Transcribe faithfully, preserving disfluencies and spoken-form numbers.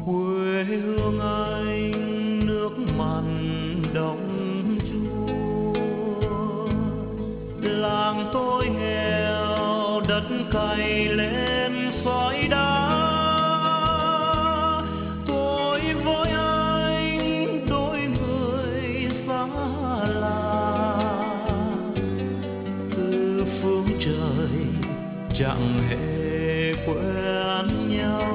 quê hương anh nước mặn đồng chua, làng tôi nghèo đất cày lên sỏi đá. Tôi với anh đôi người xa lạ, từ phương trời chẳng hề quen nhau.